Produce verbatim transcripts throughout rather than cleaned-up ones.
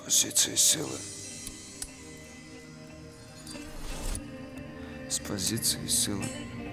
позиции силы. С позиции силы.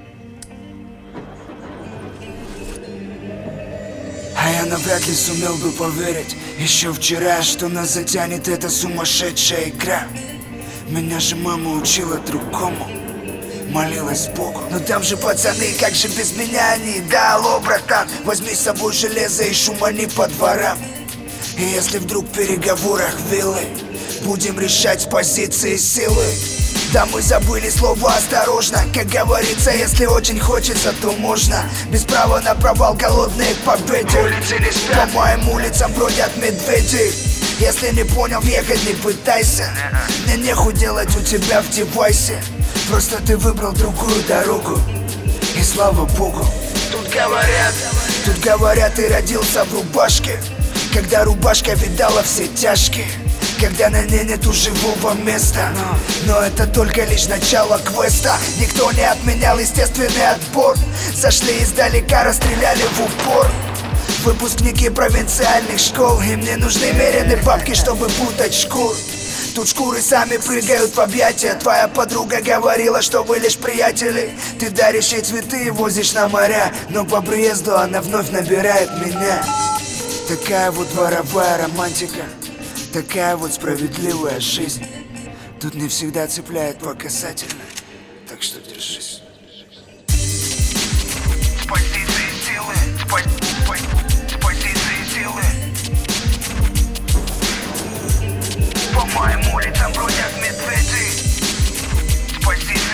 А я навряд ли сумел бы поверить еще вчера, что нас затянет эта сумасшедшая игра. Меня же мама учила другому, молилась Богу. Но там же пацаны, как же без меня они? Да, алло, братан, возьми с собой железо и шумани по дворам. И если вдруг в переговорах виллы будем решать с позиции силы. Да, мы забыли слово «осторожно». Как говорится, если очень хочется, то можно. Без права на провал, голодные к победе. Улицы не спят. По моим улицам бродят медведи. Если не понял, ехать не пытайся. Мне нехуй делать у тебя в девайсе. Просто ты выбрал другую дорогу, и слава Богу. Тут говорят, тут говорят, ты родился в рубашке, когда рубашка видала все тяжкие, когда на ней нету живого места. Но это только лишь начало квеста. Никто не отменял естественный отбор. Зашли издалека, расстреляли в упор. Выпускники провинциальных школ, им не нужны мерены бабки, чтобы путать шкур. Тут шкуры сами прыгают в объятия. Твоя подруга говорила, что вы лишь приятели. Ты даришь ей цветы и возишь на моря, но по приезду она вновь набирает меня. Такая вот дворовая романтика, такая вот справедливая жизнь. Тут не всегда цепляет по касательной, так что держись. С позиции силы, с, по, по, с позиции силы. По моим улицам бродят медведи. С позиции